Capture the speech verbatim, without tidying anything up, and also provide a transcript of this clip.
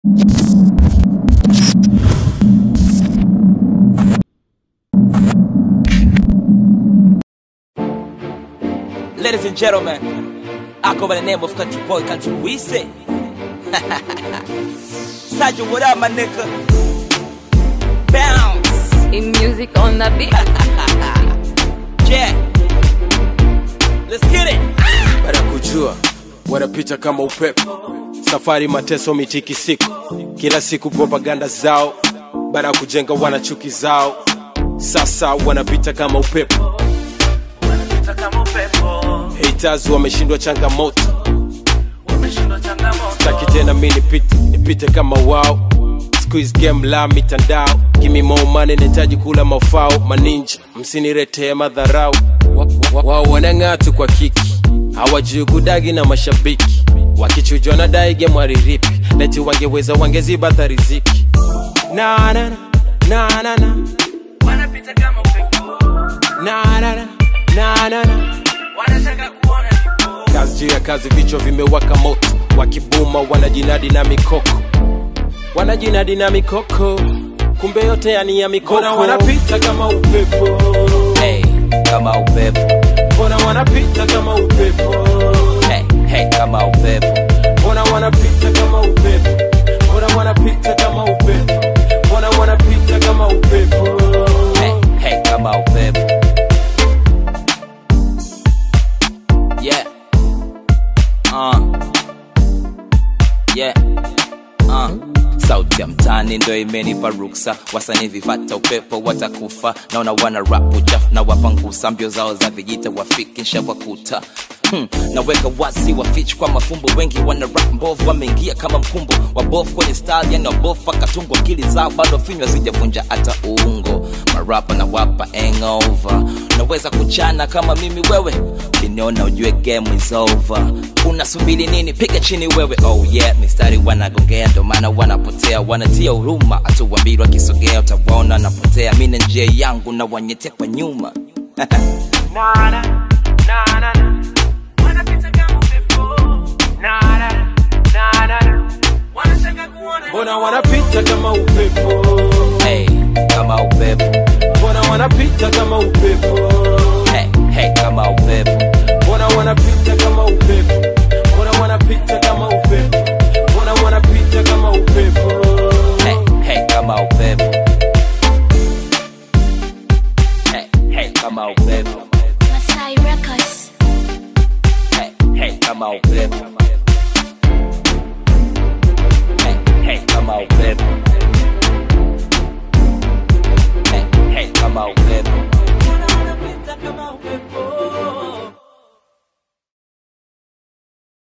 Ladies and gentlemen, I go by the name of Country Boy, Country Weezy. Sajid, what up, my nigga? Bounce. In music on the beat. Yeah. Let's get it. Bada kujua, wanapita kama upepo. Safari mateso mitiki siku. Kila siku propaganda zao. Bada kujenga wanachuki zao. Sasa wanapita kama upepo. Wanapita kama upepo. Haters wameshindwa changamoto. Wameshindwa changamoto. Sitaki tena mimi nipite, nipite kama wao. Squeeze game la mitandao. Give me more money, nitaji kula mafao. Maninja, msinirete madharau. Wao wanang'atu kwa kiki. Hawajui kudagi na mashabiki. Wakichujwa na dai game wariripi. Leti wangeweza wangeziba riziki. Na na na na na. Wanapita kama upepo. Na na na na na na. Wanataka kuona kipo. Kazi juu ya kazi, vichwa vimewaka moto. Wakibuma wanajinadi na mikoko. Wanajinadi na mikoko. Kumbe yote yani ya mikoko. Mbona wanapita kama upepo. Hey, kama upepo. Mbona wanapita kama upepo. Hey, hey, kama upepo. Mbona wanapita kama upepo. Mbona wanapita kama upepo. Mbona wanapita kama upepo. Hey, hey, kama upepo. Yeah. Uh. Yeah. Uh. Sauti ya mtani ndo imenipa ruksa. Wasanii vifata upepo watakufa. Naona wana rap uchafu na wapangusa. Mbio zao za vijita wafiki nshawakuta. Hmm. Naweka wasi wafichu kwa mafumbo. Wengi wana rap mbovu wameingia kama mkumbo. Wabofu kwenye style yani wabofu wakatungo. Akili zao bado finywa zijavunja hata uungo. Marapa na wapa hangover. Naweza kuchana kama mimi wewe. Ukiniona ujue game is over. Unasubiri nini? Piga chini wewe. Oh yeah, mistari wanagongea ndo maana wanapotea. Wanatia huruma atu wambiri wakisogea utawaona napotea. Mimi na njia yangu na wanyetea kwa nyuma. Na na na na. Wanapita kama upepo. Na na na na. Wanataka kuona. Mbona wanapita kama upepo. Hey, kama upepo. Mbona wanapita kama upepo. Hey, hey, kama upepo. Mbona wanapita kama upepo. Mbona wanapita kama upepo. Mbona wanapita kama upepo. Hey, hey, kama upepo. Hey, hey, kama upepo. Masai Records. Hey, hey, kama upepo. Hey, hey, kama upepo. Hey, hey, kama upepo.